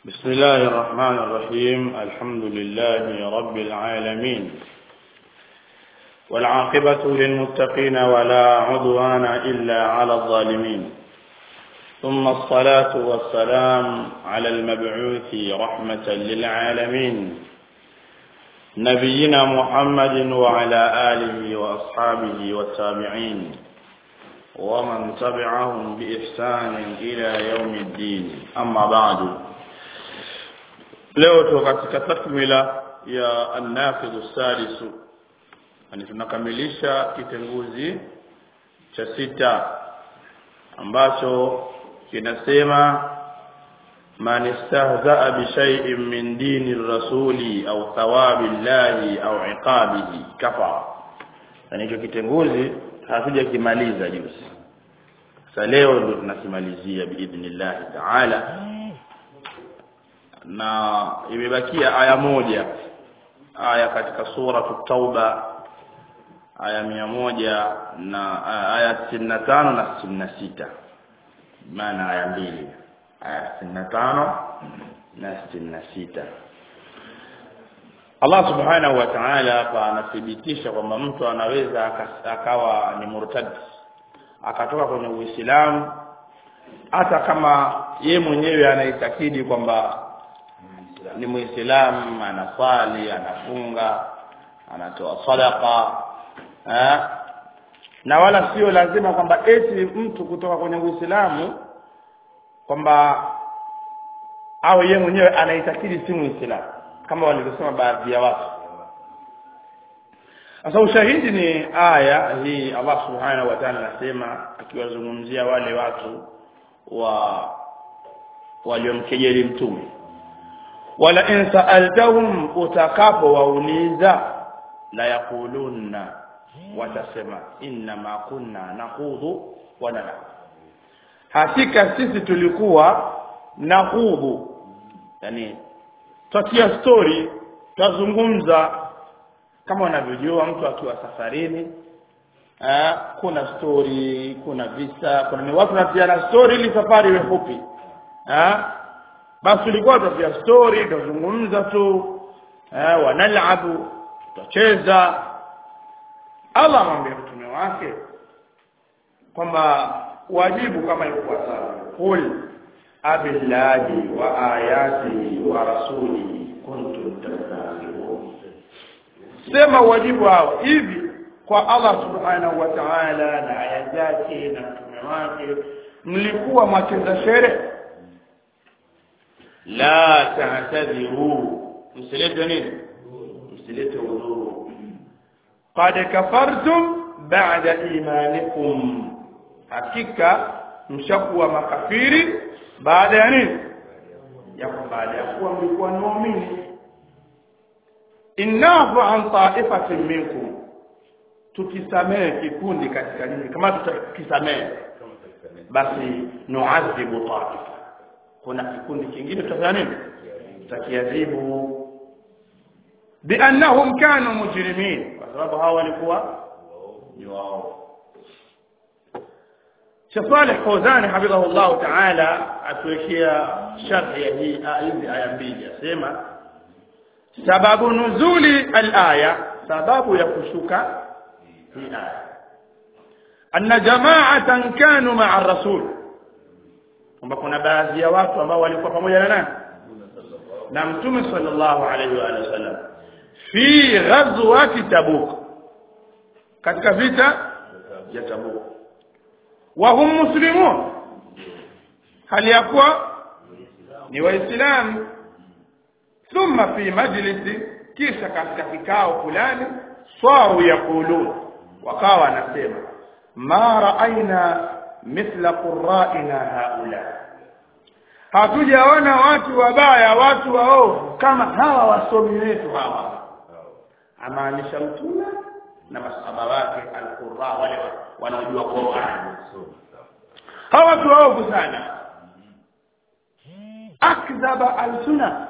بسم الله الرحمن الرحيم. الحمد لله رب العالمين، والعاقبة للمتقين ولا عدوان إلا على الظالمين، ثم الصلاة والسلام على المبعوث رحمة للعالمين نبينا محمد وعلى آله وأصحابه والتابعين ومن تبعهم بإحسان إلى يوم الدين. أما بعد، leo tuko katika takmila ya an-nafidh as-sadis, tunakamilisha kitenguzi cha 6 ambacho kinasema man istahza'a bi shay'in min dini ar-rasuli au thawabi llahi au iqabihi kafara. Hicho kitenguzi hatuja kimaliza juzi, sasa leo ndio tunakimalizia biidhnillah ta'ala, na imebakia aya moja, aya katika sura at-Tauba, aya 100 na aya 65 na 66, maana aya mbili, aya 65 na 66. Allah subhanahu wa ta'ala hapa anathibitisha kwamba mtu anaweza akawa ni murtad, akatoka kwenye Uislamu hata kama yeye mwenyewe anaitakidi kwamba ni Muislamu, anasali, anafunga, anatoa sadaqa, na wala sio lazima kwamba eti mtu kutoka kwenye Uislamu kwamba au yeye mwenyewe anaitakidi si Muislamu kama walivyosema baadhi ya watu. Sasa ushahidi ni aya hii. Allah subhanahu wa ta'ala anasema akiwazungumzia wale watu waliomkejeli mtume, wala in sa'altahum, utakapo wauliza, la yaqulunna, watasema inna ma kunna nakhudhu wa nal'ab, hakika sisi tulikuwa nakhudhu, yani tutia story, tuzungumza. Kama unavyojua mtu akiwa safarini, kuna story, kuna visa, kuna ni watu wanatia story ili safari iwe fupi. Basi tulikuwa tutia story, tuzungumza tu, wanalabu, tutacheza. Allah amwambia mtume wake kwamba wajibu kama ifuatavyo: qul abillahi wa ayatihi wa rasulihi kuntum tastahzi'un. Sema wajibu hao hivi kwa Allah subhanahu wa ta'ala na aya zake na mtume wake, mlikuwa mwacheza sherehe. La ta'tadhiru, msilete nini? Msilete udhuru. Qad kafartum ba'da imanikum, hakika mshakuwa makafiri baada ya nini? Baada ya kuwa mlikuwa muumini. Innahu an ta'ifatin minkum, tukisamehe kikundi katika nini, kama tutakisamehe basi nu'adhibu ta'ifa, kuna kikundi kingine tutafanya nini? Tutakiadhibu. Biannahum kanu mujrimin, kwa sababu hao walikuwa ni wao. Sheikh Saleh Fawzan hafidhahullah ta'ala atuwekea sharhi ya hizi aya mbili, asema sababu nuzuli al-aya, sababu ya kushuka hii aya, anna jama'atan kanu ma'a ar-rasul, kwamba kuna baadhi ya watu ambao walikuwa pamoja na nani? Na mtume sallallahu alayhi wa sallam, fi ghazwati Tabuk, katika vita ya Tabuk. Wa hum muslimun, hali yakuwa ni waislamu. Thumma fi majlisi, kisha katika kikao fulani, sawu yaqulun, wakawa wanasema ma ra'ayna mithla qurra'ina haula, hatujaona watu wabaya, watu waovu kama hawa wasomi wetu hawa. Amaanisha mtume na masahaba wake al-qurra, wale wanaojua Qur'an. Hawa watu waovu sana. Akdhaba al-sunna,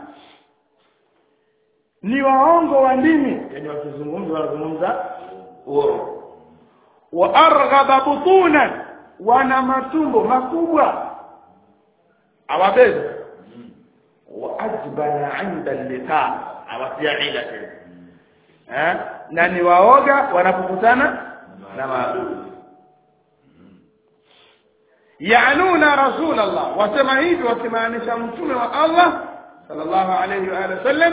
ni waongo wa ndimi, yani wanazungumza uongo. Wa arghaba butunan, wana matumbo makubwa, awabeza wa ajbana 'inda al-liqa awatia ila na ni waoga wanapokutana na maadui. Yaanuna Rasulullah, wasema hivi wakimaanisha mtume wa Allah sallallahu alayhi wa sallam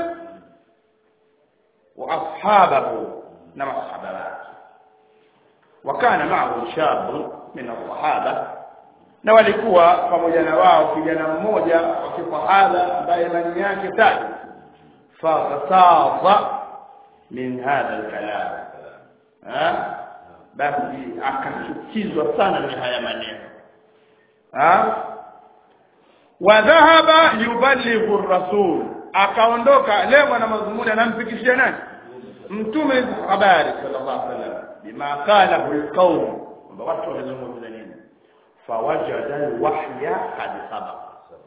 wa ashabahu na masahaba wake. Wakana ma'ahu shabu min as-sahaba, na walikuwa pamoja na wao kijana mmoja wa kifahadha ambaye imani yake tatu. Faqataza min hadha al-kalam, basi akachukizwa sana na haya maneno. Wa dhahaba yuballighu ar-rasul, akaondoka leo na mazungumzo anamfikishia nani? Mtume habari sallallahu alaihi wasallam bima qala al-qawm, kwamba watu wamezungumza nini. Fawajada al-wahya qad sabaqa,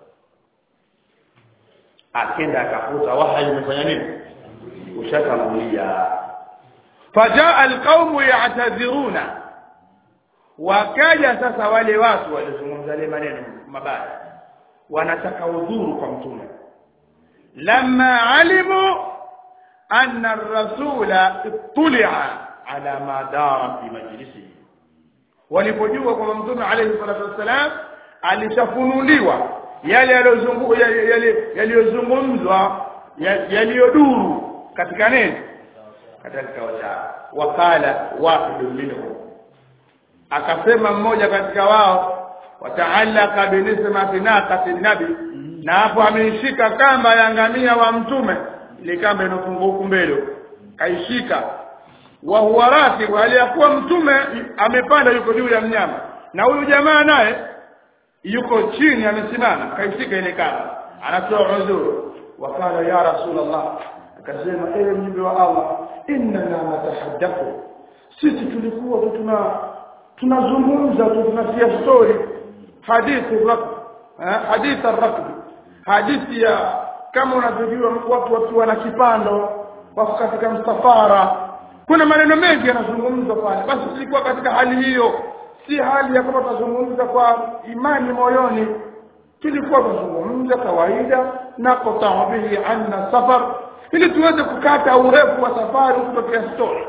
akenda akakuta wahyi umefanya nini, ushatangulia. Fajaa al-qawm ya'tadhiruna, wakaja sasa wale watu walizungumza wale maneno mabaya wanataka udhuru kwa mtume. Lamma alimu anna ar-rasula ittala'a ala ma dara fi majlisihi, walipojua kwamba mtume alayhi salatu wasalam alishafunuliwa yale yaliyozungumzwa yaliyoduru katika nini, katika kikao chao. Wakala wahidun minhum, akasema mmoja katika wao, wataallaka binismati naqati nabi, na hapo ameishika kamba ya ngamia wa mtume, ile kamba inofungwa huko mbele kaishika. Wa huwa rasi, aliyakuwa mtume amepanda yuko juu ya mnyama, na huyu jamaa naye yuko chini amesimama kaishika ile kamba, anatoa udhuru. Wakala ya Rasulullah, akasema ewe mjumbe wa Allah, inna natahaddathu, sisi tulikuwa tunazungumza tunatia story hadithi ar-rakb, hadithi ya kama unavyojua watu wakiwa na kipando wako katika msafara, kuna maneno mengi yanazungumzwa pale. Basi tulikuwa katika hali hiyo, si hali ya kama tunazungumza kwa imani moyoni, tulikuwa tunazungumza kawaida na qata'a bihi anna safar, ili tuweze kukata urefu wa safari kutoka story.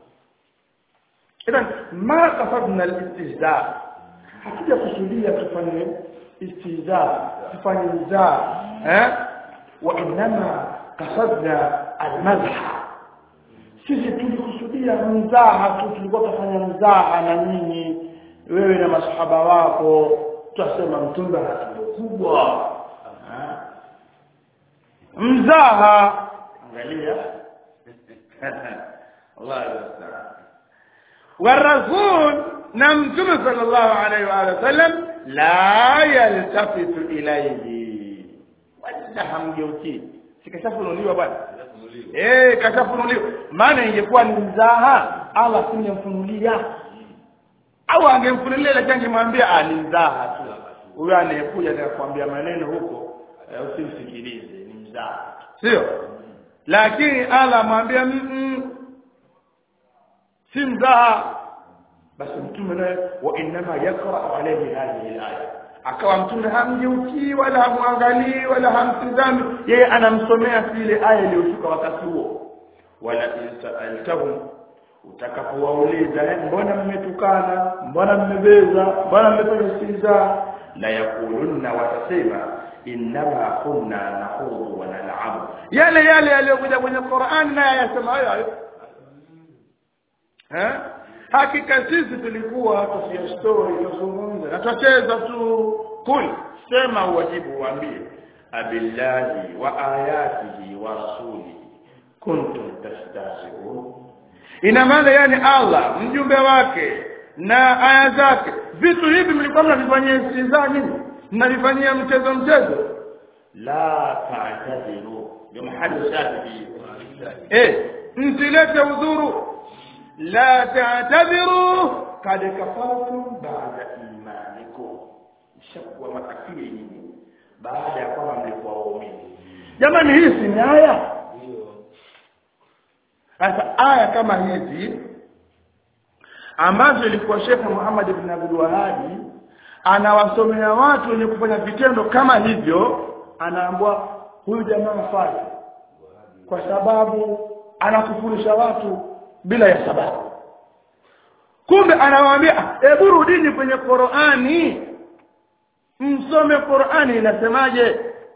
Idan ma qasadna al-istihza, hakija kusudia tufanye istihza, tufanye mzaha, wa inma qasadna al-mazha, sisi tulikusudia mzaha tu, tulikuwa tufanya mzaha na nyinyi, wewe na masahaba wako, tutasema mtumba kubwa mzaha. Angalia Allah yastara. والرسول نمتم صلى الله عليه وآله وسلم لا يلتفت إليه ولا hamgeuki. Sikashafunuliwa bwana, kashafunuliwa. Maana ingekuwa ni mzaha Allah singemfunulia, au angemfunulia lakini angemwambia ni mzaha tu, huyo anayekuja atakwambia maneno huko usimsikilize, ni mzaha, sio? Lakini Allah amwambia si mzaha. Basi mtume naye wa inma yaqra alayhi hadhihi al-aya, akawa mtume hamgeuki wala hamwangalii wala hamtizami, yeye anamsomea ile aya iliyoshuka wakati huo. Wala insaltahum, utakapowauliza mbona mmetukana, mbona mmebeza, mbona mmefanya istihza, la yakulunna, watasema inma kunna nakhudhu wa nal'ab, yale yaliyokuja kwenye Qur'an na yasema hayo. Hakika sisi tulikuwa tusia story tuzungumza na tucheza tu. Kul, sema wajibu waambie, abillahi wa ayatihi wa rasulihi kuntum tastahzi'un, ina maana yani Allah mjumbe wake na aya zake, vitu hivi mlikuwa mnavifanyia istihza nini, mnavifanyia mchezo. La ta'tadiru, ndio mahali sahihi. Msilete udhuru. La ta'tadiru kad kafartum ba'da imanikum, shakwa makafiri nyinyi baada ya kwamba mlikuwa waumini. Jamani, hii si aya? Sasa aya kama hizi ambazo ilikuwa Sheikh Muhammad ibn Abdul Wahhab anawasomea watu wenye kufanya vitendo kama hivyo, anaambia huyu jamaa fai kwa sababu anakufurisha watu bila ya sababu. Kumbe anawaambia hebu rudini kwenye Qur'ani, msome Qur'ani inasemaje.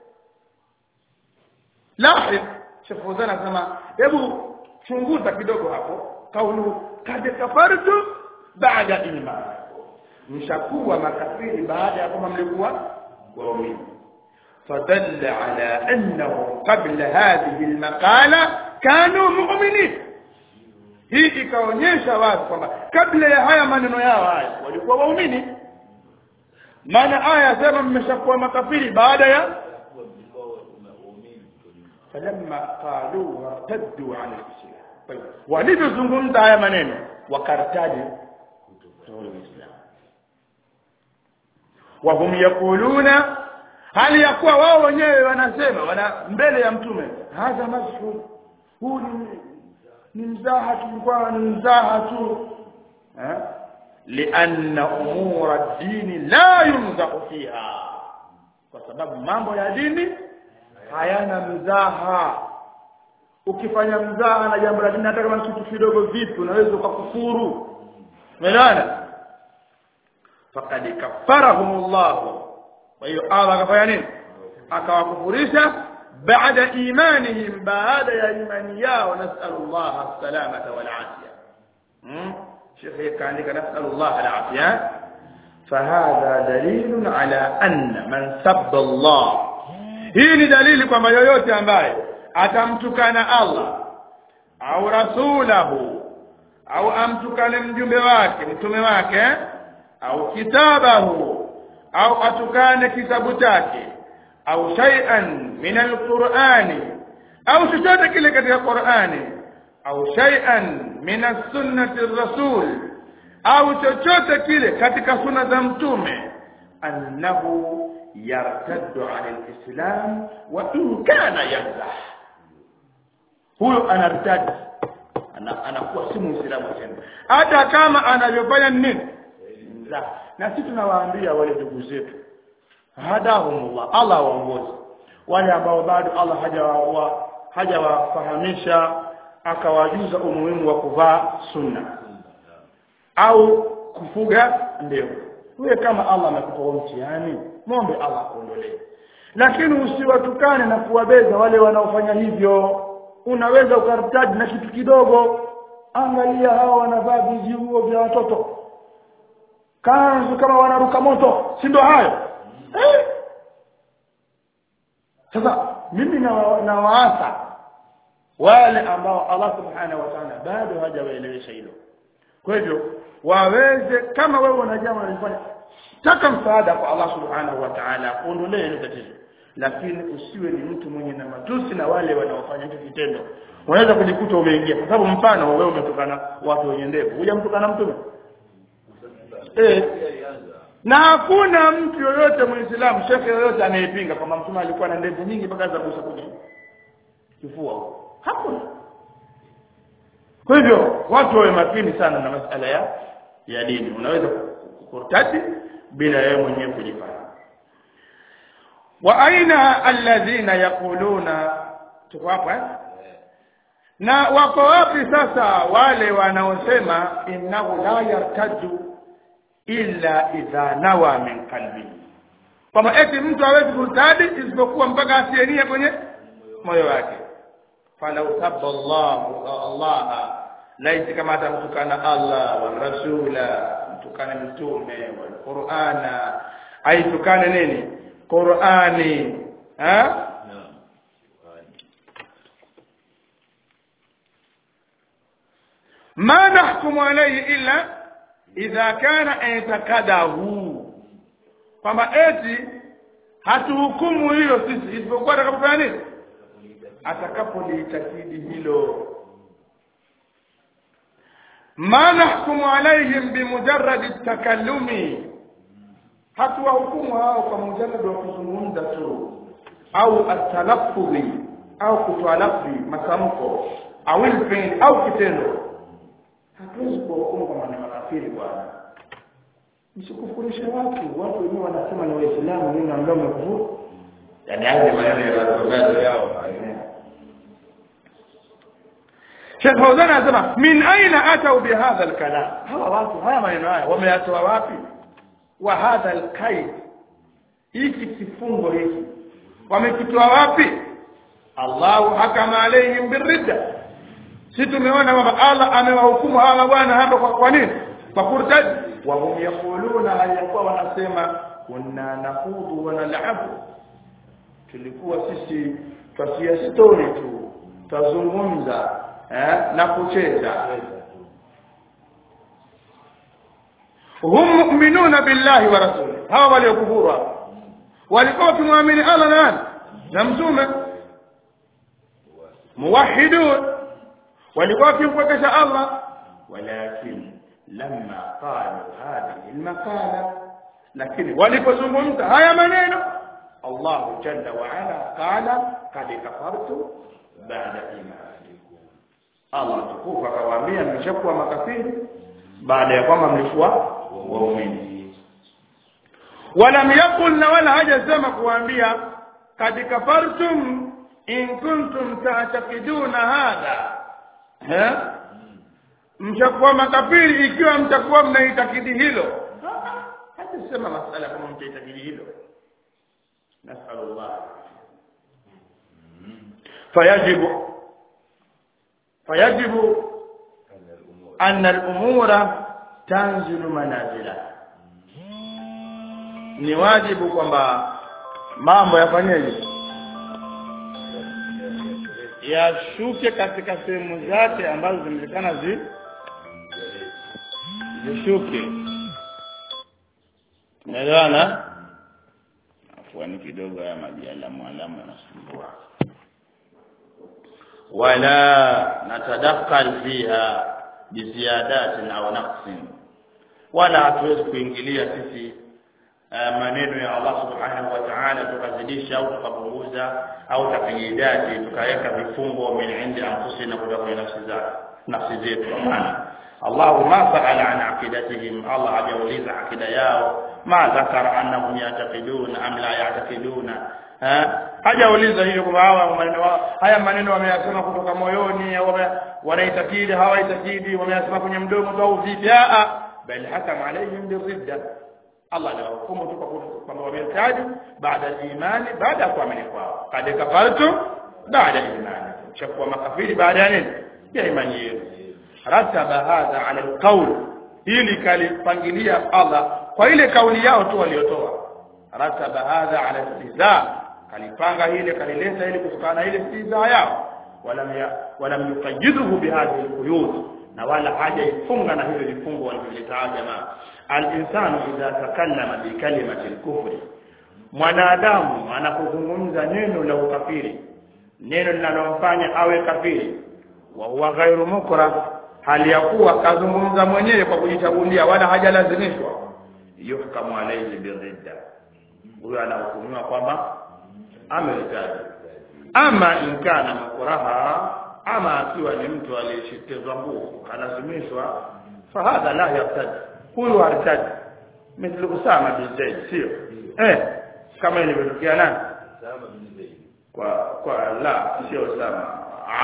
Lahir Sheikh Fawzan anasema hebu chunguza kidogo hapo, kaulu kad kafartu baada iman, mshakuwa makafiri baada ya kama mlikuwa waumini. فدل على أنه قبل هذه المقالة كانوا مؤمنين. hii ikaonyesha wazi kwamba kabla ya haya maneno yao haya walikuwa waumini. Maana aya sema mmeshakuwa makafiri baada ya falamma qalu wartaddu an al-islam. Walipozungumza haya maneno wakartaji kutoka Uislamu. Wa hum yaquluna, hali ya kuwa wao wenyewe wanasema mbele ya mtume, hadha mazhur, huu ni mzaha tu, kwa ni mzaha tu. Lianna umura ad-din la yumzahu fiha, kwa sababu mambo ya dini hayana mzaha. Ukifanya mzaha na jambo la dini, hata kama kitu kidogo vipi, unaweza ukakufuru. Umeelewana? Faqad kaffarahumullah, kwa hiyo Allah akafanya nini? Akawakufurisha baada imanihim, baada ya imani yao. Nasallallahu as-salamata wal afiya. Sheikh kaandika nasallallahu al-afiya. Fahadha dalilun ala anna man sabba Allah, hii ni dalili kwamba yoyote ambaye atamtukana Allah au rasulahu, au amtukane mjumbe wake, mtume wake, au kitabahu, au atukane kitabu chake, au shay'an min al-Qur'ani, au chochote kile katika Qur'ani, au shay'an min as-sunnati ar-rasul, au chochote kile katika sunna za mtume, annahu yartaddu 'ala al-islam wa in kana yamzah, huyo anartadi, anakuwa si muislamu tena, hata kama anavyofanya nini. Na sisi tunawaambia wale ndugu zetu, hadahumullah, Allah waongoze wale ambao bado Allah hajawafahamisha akawajuza umuhimu wa kuvaa sunna au kufuga ndevu. Wewe kama Allah amekupa mtihani, muombe Allah akuondolee, lakini usiwatukane na kuwabeza wale wanaofanya hivyo. Unaweza ukartaji na kitu kidogo. Angalia hao wanavaa vijuo vya watoto, kanzu kama wanaruka moto, si ndio hayo? Sasa mimi na waasa wale ambao Allah subhanahu wa ta'ala bado hajawaelewesha hilo. Kwa hivyo waweze, kama wewe unajama unafanya, taka msaada kwa Allah subhanahu wa ta'ala kuondolee hilo tatizo, lakini usiwe ni mtu mwenye na matusi na wale wanaofanya hicho kitendo. Unaweza kujikuta umeingia, kwa sababu mfano wewe umetokana watu wenye ndevu, hujamtukana mtume. Na hakuna mtu yoyote Muislamu, shekhe yoyote anayepinga kwamba mtume alikuwa na ndevu nyingi mpaka za kusa kwenye kifua huko. Hakuna. Kwa hivyo watu wawe makini sana na masuala ya dini. Unaweza kukurtati bila yeye mwenyewe kujifanya. Wa aina alladhina yaquluna, tuko hapo na wako wapi sasa wale wanaosema innahu la yartaju illa idha nawa min qalbi, kama eti mtu hawezi kurtadi isipokuwa mpaka asienia kwenye moyo wake. Falau sabba Allah, laiti kama atamtukana Allah wa rasula, mtukane mtume wa Qur'ana, aitukane nini? Qur'ani. Ma nahkumu alayhi illa idha kana aitakadahu, kwamba eti hatuhukumu hilo sisi isipokuwa atakapofanya nini? Atakapoliitakidi hilo. Ma nahkumu alayhim bimujarradi takallumi, hatuwahukumu hao kwa mujarrad wa kuzungumza tu, au at-talaffuz, au kutoa lafzi masamko, au al-fi'l au kitendo. Hatuwezi kuhukumu kwa maneno makafiri bwana. Msikufurishe watu wenyewe wanasema ni Waislamu, ni ndio mkufuru. yani haya maneno ya yao. Sheikh Fawzan anasema min aina atau bihadha alkalam, hawa watu haya maneno haya wameyatoa wapi? Wa hadha alqaid, hiki kifungo hiki wamekitoa wapi? Allahu hakama alayhim birridda, si tumeona kwamba Allah amewahukumu hawa bwana hapa kwa nini? Kwa kurtad. Wa hum yaquluna, hayakuwa wanasema kunna nakhudhu wa nal'abu, tulikuwa sisi tukia story tu, tazungumza na kucheza. Hum mu'minuna billahi wa rasulihi, hawa waliokufuru walikuwa tunaamini Allah na mtume, muwahhidun, walikuwa wakimwekesha Allah. Walakin lamma qalu hadhihi almaqala, lakini walipozungumza haya maneno, Allah jalla wa ala qala qad kafartu ba'da imanikum, Allah tukufu akawaambia mmeshakuwa makafiri baada ya kwamba mlikuwa waumini. Walam yaqul, wala hajasema kuambia qad kafartum in kuntum ta'taqiduna hadha, mshakuwa makafiri ikiwa mtakuwa mnaitakidi hilo. Hajasema masala kama mtaitakidi hilo. Nasallallahu fayajibu anna al-umura tanzilu manazila, ni wajibu kwamba mambo yafanyeje? Yashuke katika sehemu zake ambazo zimekana zishuke. Naelewana? Afuani kidogo ya maji alamu yanasumbua. Wala natadakhal fiha biziadatin au naqsin, wala hatuwezi kuingilia sisi maneno ya Allah subhanahu wa ta'ala tukazidisha au tukapunguza au tukajidati tukaweka vifungo min indi anfusina kutoka kwa nafsi zetu. Maana Allah ma sa'ala an aqidatihim, Allah hajauliza akida yao, ma dhakara annahum ya'taqiduna am la ya'taqiduna, hajauliza hiyo kwamba haya maneno wameyasema kutoka moyoni au wanaitakidi hawaitakidi, wameyasema kwenye mdomo au vipi? Bal hakama alayhim birridda, Allah anahukumu tu kwamba wamertadi baada ya imani, baada ya kuamini kwao. Qad kafartu baada ya imani, chakuwa makafiri baada ya nini? Ya imani yenu. Rataba hadha ala alqawl, ili kalipangilia Allah kwa ile kauli yao tu waliotoa. Rataba hadha ala istiza, kalipanga ile kalileta ile kutokana ile istiza yao. Walam yuqayyiduhu bihadhihi alquyud, na wala haja ifunga na hilo vifungo walivyotaja jamaa. Al-insanu idha takallama bi kalimati al-kufri, mwanadamu anapozungumza neno la ukafiri, neno linalomfanya awe kafiri, wa huwa ghairu mukrah, hali ya kuwa kazungumza mwenyewe kwa kujichagulia wala hajalazimishwa, yuhkamu alayhi birridda, huyo anahukumiwa kwamba amertadi. Ama in kana mukraha, ama akiwa ni mtu aliyeshitezwa nguvu analazimishwa, fahadha la yartad, huyu artad mithlu Usama bin Zaid, sio kama ilivyotokea nani Usama bin Zaid kwa la sio Usama,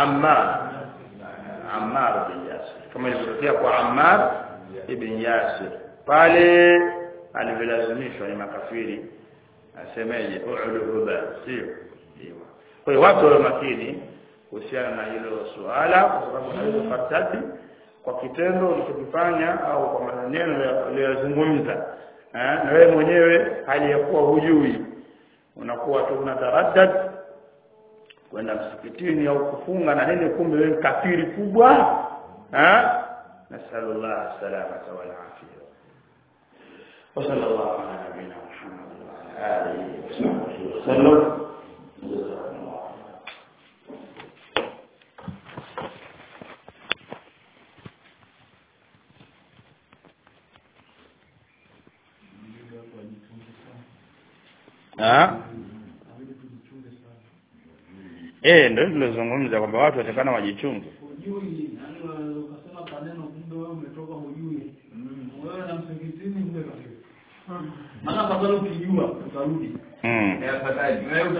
Ammar bin Yasir, kama ilivyotokea kwa Ammar ibn Yasir pale alivyolazimishwa ni makafiri, asemeje u'luba, sio hiyo. Kwa hiyo watu wa makini kuhusiana na hilo suala, kwa sababu unaweza fartadi kwa kitendo ulichokifanya au kwa maneno uliyozungumza, na wewe mwenyewe hali ya kuwa hujui, unakuwa tu unataraddad kwenda msikitini au kufunga na nini, kumbe wewe kafiri kubwa. Nasallallahu salamata wal afiyah. Wa sallallahu ala nabiyina Muhammad wa ala alihi wa sahbihi wasallam. Ndio tulizungumza kwamba watu watakana wajichunge. Hujui, yani ukasema kaneno kumbe wewe umetoka hujui. Wewe na msikitini mwe kafiri. Maana kabla ukijua utarudi.